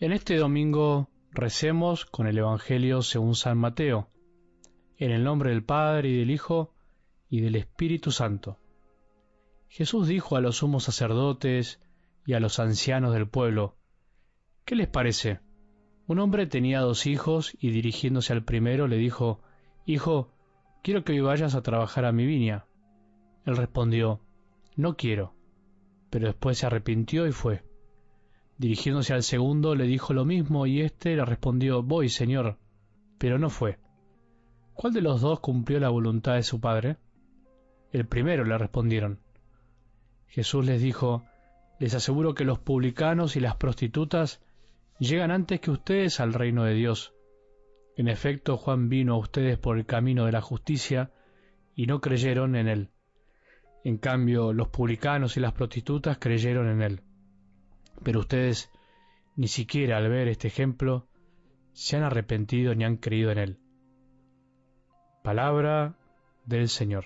En este domingo recemos con el Evangelio según San Mateo, en el nombre del Padre y del Hijo y del Espíritu Santo. Jesús dijo a los sumos sacerdotes y a los ancianos del pueblo: ¿Qué les parece? Un hombre tenía 2 hijos y dirigiéndose al primero le dijo: Hijo, quiero que hoy vayas a trabajar a mi viña. Él respondió: No quiero. Pero después se arrepintió y fue. Dirigiéndose al segundo le dijo lo mismo y éste le respondió: Voy, Señor, pero no fue. ¿Cuál de los 2 cumplió la voluntad de su padre? El primero, le respondieron. Jesús les dijo: Les aseguro que los publicanos y las prostitutas llegan antes que ustedes al reino de Dios. En efecto, Juan vino a ustedes por el camino de la justicia y no creyeron en él. En cambio, los publicanos y las prostitutas creyeron en él. Pero ustedes, ni siquiera al ver este ejemplo, se han arrepentido ni han creído en él. Palabra del Señor.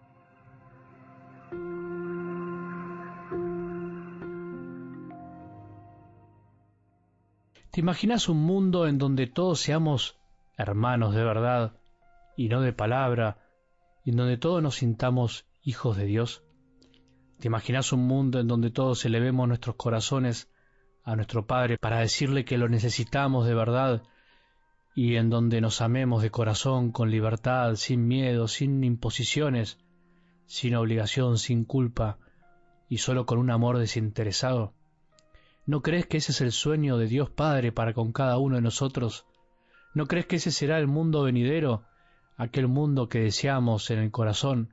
¿Te imaginas un mundo en donde todos seamos hermanos de verdad y no de palabra, y en donde todos nos sintamos hijos de Dios? ¿Te imaginas un mundo en donde todos elevemos nuestros corazones a nuestro Padre para decirle que lo necesitamos de verdad, y en donde nos amemos de corazón, con libertad, sin miedo, sin imposiciones, sin obligación, sin culpa, y solo con un amor desinteresado? ¿No crees que ese es el sueño de Dios Padre para con cada uno de nosotros? ¿No crees que ese será el mundo venidero, aquel mundo que deseamos en el corazón?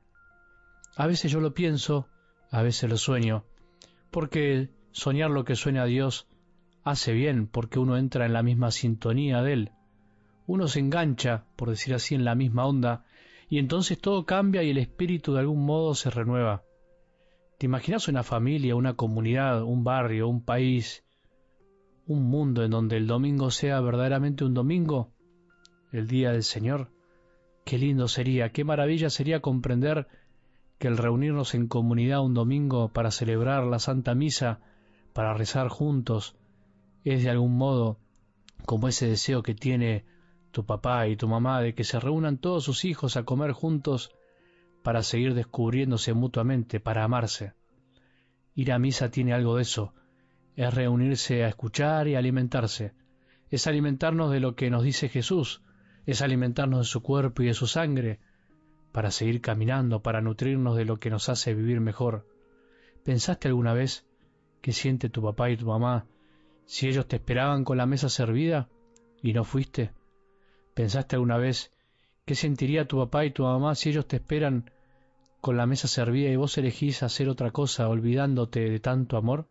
A veces yo lo pienso, a veces lo sueño, porque soñar lo que sueña Dios hace bien, porque uno entra en la misma sintonía de Él. Uno se engancha, por decir así, en la misma onda, y entonces todo cambia y el espíritu de algún modo se renueva. ¿Te imaginas una familia, una comunidad, un barrio, un país, un mundo en donde el domingo sea verdaderamente un domingo, el día del Señor? Qué lindo sería, qué maravilla sería comprender que el reunirnos en comunidad un domingo para celebrar la Santa Misa, para rezar juntos, es de algún modo como ese deseo que tiene tu papá y tu mamá de que se reúnan todos sus hijos a comer juntos para seguir descubriéndose mutuamente, para amarse. Ir a misa tiene algo de eso, es reunirse a escuchar y alimentarse, es alimentarnos de lo que nos dice Jesús, es alimentarnos de su cuerpo y de su sangre, para seguir caminando, para nutrirnos de lo que nos hace vivir mejor. ¿Pensaste alguna vez qué siente tu papá y tu mamá si ellos te esperaban con la mesa servida y no fuiste? ¿Pensaste alguna vez qué sentiría tu papá y tu mamá si ellos te esperan con la mesa servida y vos elegís hacer otra cosa olvidándote de tanto amor?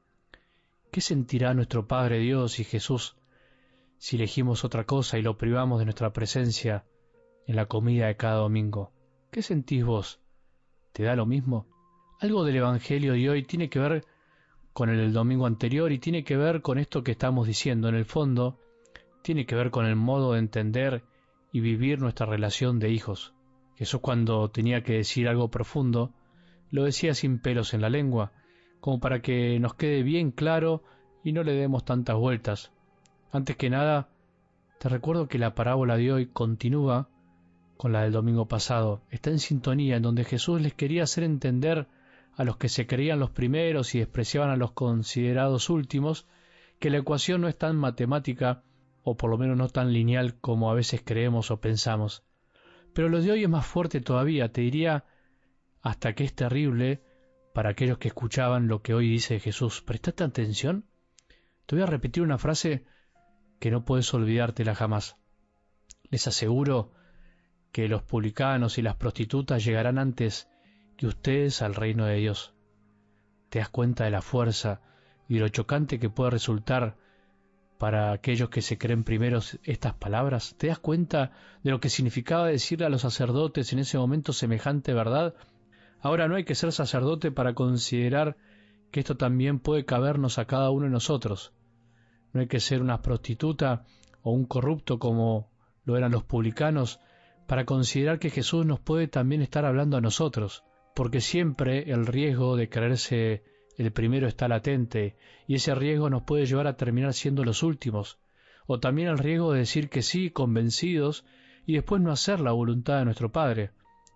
¿Qué sentirá nuestro Padre Dios y Jesús si elegimos otra cosa y lo privamos de nuestra presencia en la comida de cada domingo? ¿Qué sentís vos? ¿Te da lo mismo? Algo del Evangelio de hoy tiene que ver con el del domingo anterior y tiene que ver con esto que estamos diciendo. En el fondo, tiene que ver con el modo de entender y vivir nuestra relación de hijos. Jesús, cuando tenía que decir algo profundo, lo decía sin pelos en la lengua, como para que nos quede bien claro y no le demos tantas vueltas. Antes que nada, te recuerdo que la parábola de hoy continúa con la del domingo pasado. Está en sintonía, en donde Jesús les quería hacer entender a los que se creían los primeros y despreciaban a los considerados últimos, que la ecuación no es tan matemática, o por lo menos no tan lineal como a veces creemos o pensamos. Pero lo de hoy es más fuerte todavía, te diría hasta que es terrible para aquellos que escuchaban lo que hoy dice Jesús. ¿Prestaste atención? Te voy a repetir una frase que no puedes olvidártela jamás. Les aseguro que los publicanos y las prostitutas llegarán antes que ustedes al reino de Dios. ¿Te das cuenta de la fuerza y de lo chocante que puede resultar para aquellos que se creen primeros estas palabras? ¿Te das cuenta de lo que significaba decirle a los sacerdotes en ese momento semejante verdad? Ahora no hay que ser sacerdote para considerar que esto también puede cabernos a cada uno de nosotros. No hay que ser una prostituta o un corrupto como lo eran los publicanos para considerar que Jesús nos puede también estar hablando a nosotros, porque siempre el riesgo de creerse El primero está latente, y ese riesgo nos puede llevar a terminar siendo los últimos, o también el riesgo de decir que sí, convencidos, y después no hacer la voluntad de nuestro Padre.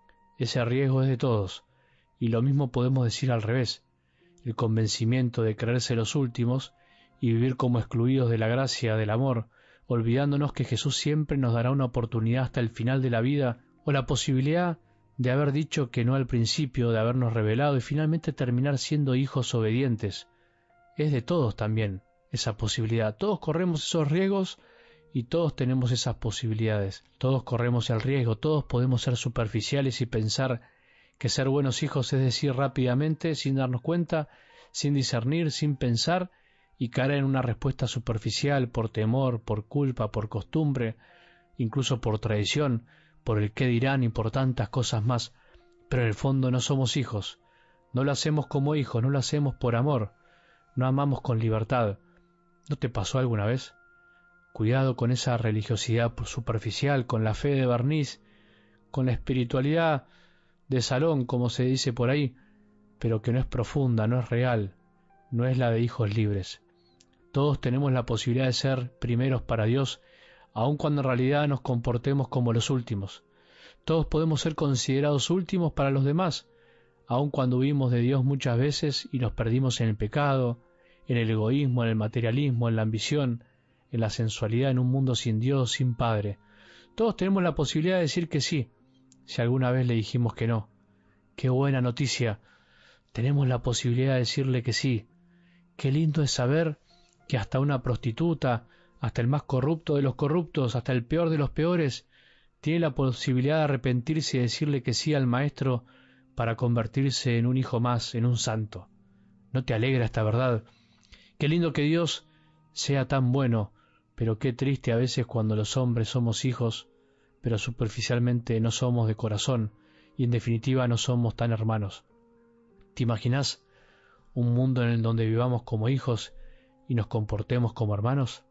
Ese riesgo es de todos, y lo mismo podemos decir al revés, el convencimiento de creerse los últimos y vivir como excluidos de la gracia del amor, olvidándonos que Jesús siempre nos dará una oportunidad hasta el final de la vida, o la posibilidad de haber dicho que no al principio, de habernos revelado y finalmente terminar siendo hijos obedientes. Es de todos también esa posibilidad. Todos corremos esos riesgos y todos tenemos esas posibilidades. Todos corremos el riesgo, todos podemos ser superficiales y pensar que ser buenos hijos es decir rápidamente, sin darnos cuenta, sin discernir, sin pensar, y caer en una respuesta superficial por temor, por culpa, por costumbre, incluso por tradición, por el qué dirán y por tantas cosas más. Pero en el fondo no somos hijos. No lo hacemos como hijos, no lo hacemos por amor. No amamos con libertad. ¿No te pasó alguna vez? Cuidado con esa religiosidad superficial, con la fe de barniz, con la espiritualidad de salón, como se dice por ahí, pero que no es profunda, no es real, no es la de hijos libres. Todos tenemos la posibilidad de ser primeros para Dios, aun cuando en realidad nos comportemos como los últimos. Todos podemos ser considerados últimos para los demás, aun cuando huimos de Dios muchas veces y nos perdimos en el pecado, en el egoísmo, en el materialismo, en la ambición, en la sensualidad, en un mundo sin Dios, sin Padre. Todos tenemos la posibilidad de decir que sí, si alguna vez le dijimos que no. ¡Qué buena noticia! Tenemos la posibilidad de decirle que sí. Qué lindo es saber que hasta una prostituta, hasta el más corrupto de los corruptos, hasta el peor de los peores, tiene la posibilidad de arrepentirse y decirle que sí al Maestro para convertirse en un hijo más, en un santo. ¿No te alegra esta verdad? Qué lindo que Dios sea tan bueno, pero qué triste a veces cuando los hombres somos hijos, pero superficialmente no somos de corazón, y en definitiva no somos tan hermanos. ¿Te imaginas un mundo en el donde vivamos como hijos y nos comportemos como hermanos?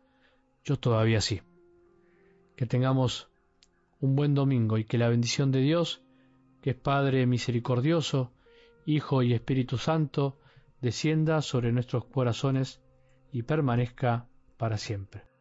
Yo todavía sí. Que tengamos un buen domingo y que la bendición de Dios, que es Padre misericordioso, Hijo y Espíritu Santo, descienda sobre nuestros corazones y permanezca para siempre.